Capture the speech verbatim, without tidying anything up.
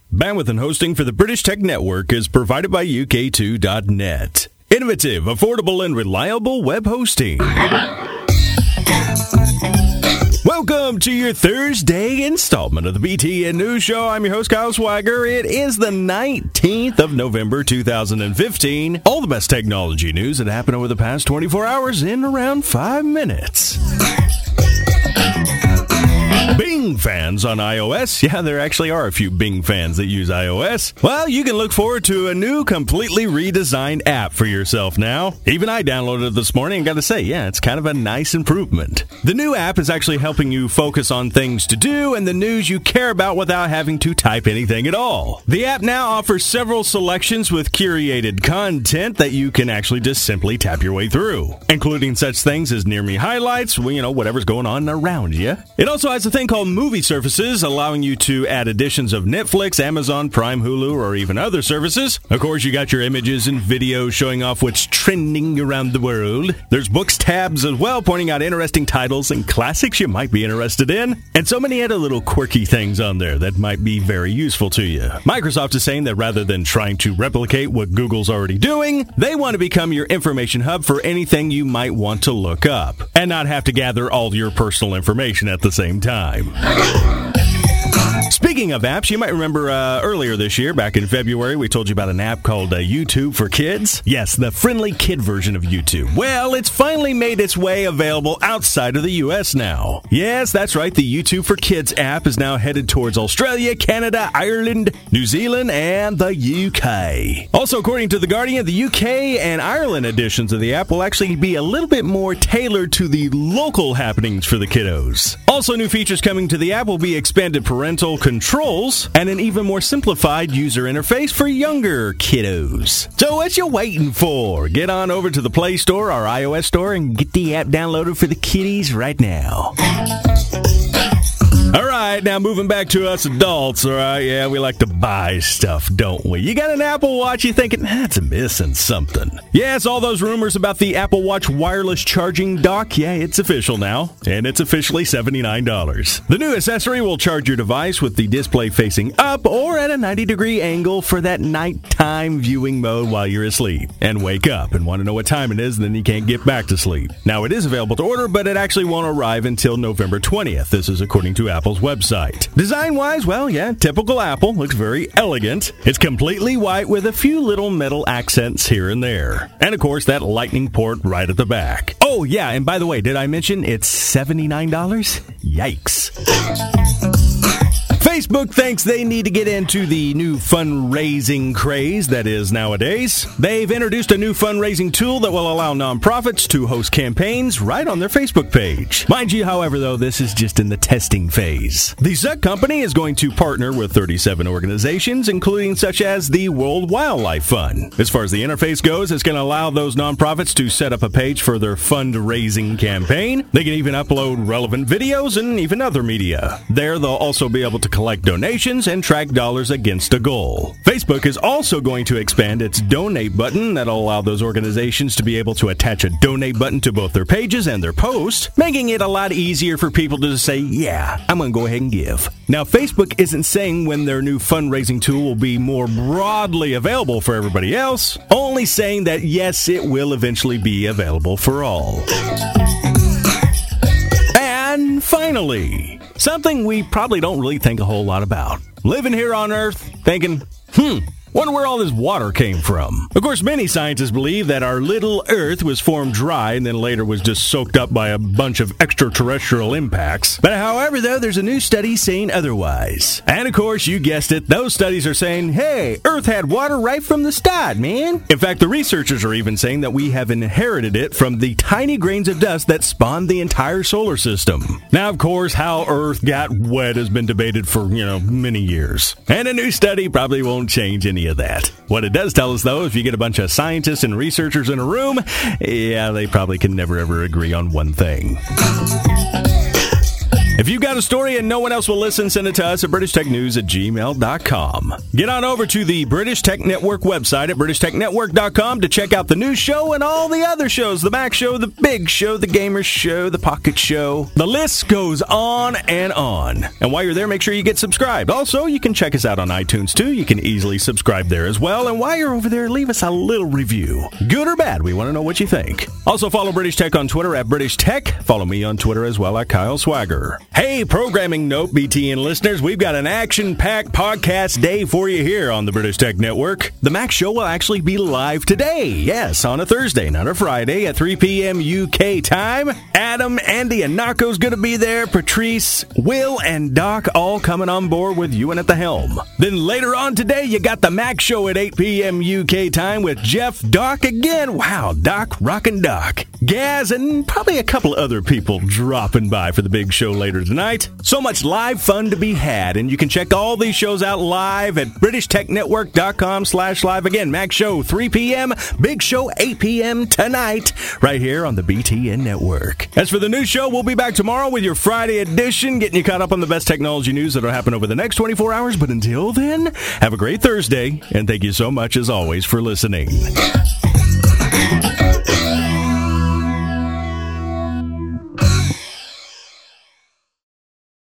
Bandwidth and hosting for the British Tech Network is provided by U K two dot net. Innovative, affordable, and reliable web hosting. Welcome to your Thursday installment of the B T N News Show. I'm your host, Kyle Swagger. It is the nineteenth of November, two thousand fifteen. All the best technology news that happened over the past twenty-four hours in around five minutes. Bing fans on iOS. Yeah, there actually are a few Bing fans that use iOS. Well, you can look forward to a new, completely redesigned app for yourself now. Even I downloaded it this morning and got to say, yeah, it's kind of a nice improvement. The new app is actually helping you focus on things to do and the news you care about without having to type anything at all. The app now offers several selections with curated content that you can actually just simply tap your way through, including such things as near me highlights, well, you know, whatever's going on around you. It also has a thing called movie services, allowing you to add editions of Netflix, Amazon Prime, Hulu, or even other services. Of course, you got your images and videos showing off what's trending around the world. There's books tabs as well, pointing out interesting titles and classics you might be interested in. And so many other little quirky things on there that might be very useful to you. Microsoft is saying that rather than trying to replicate what Google's already doing, they want to become your information hub for anything you might want to look up, and not have to gather all your personal information at the same time. Speaking of apps, you might remember uh, earlier this year, back in February, we told you about an app called uh, YouTube for Kids. Yes, the friendly kid version of YouTube. Well, it's finally made its way available outside of the U S now. Yes, that's right, the YouTube for Kids app is now headed towards Australia, Canada, Ireland, New Zealand, and the U K. Also, according to The Guardian, the U K and Ireland editions of the app will actually be a little bit more tailored to the local happenings for the kiddos. Also, new features coming to the app will be expanded parental controls and an even more simplified user interface for younger kiddos. So what you waiting for? Get on over to the Play Store or iOS store and get the app downloaded for the kiddies right now. All right, now moving back to us adults, all right? Yeah, we like to buy stuff, don't we? You got an Apple Watch, you're thinking, that's missing something. Yes, all those rumors about the Apple Watch wireless charging dock, yeah, it's official now, and it's officially seventy-nine dollars. The new accessory will charge your device with the display facing up or at a ninety degree angle for that nighttime viewing mode while you're asleep, and wake up and want to know what time it is, and then you can't get back to sleep. Now, it is available to order, but it actually won't arrive until November twentieth. This is according to Apple. Apple's website. Design-wise, well, yeah, typical Apple. Looks very elegant. It's completely white with a few little metal accents here and there. And, of course, that lightning port right at the back. Oh, yeah, and by the way, did I mention it's seventy-nine dollars? Yikes. Facebook thinks they need to get into the new fundraising craze that is nowadays. They've introduced a new fundraising tool that will allow nonprofits to host campaigns right on their Facebook page. Mind you, however, though, this is just in the testing phase. The Zuck company is going to partner with thirty-seven organizations, including such as the World Wildlife Fund. As far as the interface goes, it's going to allow those nonprofits to set up a page for their fundraising campaign. They can even upload relevant videos and even other media. There, they'll also be able to collect donations and track dollars against a goal. Facebook is also going to expand its donate button that'll allow those organizations to be able to attach a donate button to both their pages and their posts, making it a lot easier for people to say, yeah, I'm going to go ahead and give. Now, Facebook isn't saying when their new fundraising tool will be more broadly available for everybody else, only saying that yes, it will eventually be available for all. And finally, something we probably don't really think a whole lot about. Living here on Earth, thinking, hmm, wonder where all this water came from. Of course, many scientists believe that our little Earth was formed dry and then later was just soaked up by a bunch of extraterrestrial impacts. But however, though, there's a new study saying otherwise. And of course, you guessed it, those studies are saying, hey, Earth had water right from the start, man. In fact, the researchers are even saying that we have inherited it from the tiny grains of dust that spawned the entire solar system. Now, of course, how Earth got wet has been debated for, you know, many years. And a new study probably won't change any of that. What it does tell us, though, if you get a bunch of scientists and researchers in a room, yeah, they probably can never ever agree on one thing. If you've got a story and no one else will listen, send it to us at british tech news at gmail dot com. Get on over to the British Tech Network website at british tech network dot com to check out the new show and all the other shows. The Mac Show, the Big Show, the Gamer Show, the Pocket Show. The list goes on and on. And while you're there, make sure you get subscribed. Also, you can check us out on iTunes too. You can easily subscribe there as well. And while you're over there, leave us a little review. Good or bad, we want to know what you think. Also, follow British Tech on Twitter at British Tech. Follow me on Twitter as well at Kyle Swagger. Hey, programming note, B T N listeners, we've got an action-packed podcast day for you here on the British Tech Network. The Mac Show will actually be live today. Yes, on a Thursday, not a Friday, at three p.m. U K time. Adam, Andy, and Nako's going to be there. Patrice, Will, and Doc all coming on board with you and at the helm. Then later on today, you got the Mac Show at eight p.m. U K time with Jeff, Doc again. Wow, Doc, rockin' Doc. Gaz, and probably a couple other people dropping by for the big show later tonight. So much live fun to be had, and you can check all these shows out live at british tech network dot com slash live. Again, Mac Show three p.m., Big Show eight p.m. tonight, right here on the B T N Network. As for the new show, we'll be back tomorrow with your Friday edition, getting you caught up on the best technology news that'll happen over the next twenty-four hours. But until then, have a great Thursday, and thank you so much, as always, for listening.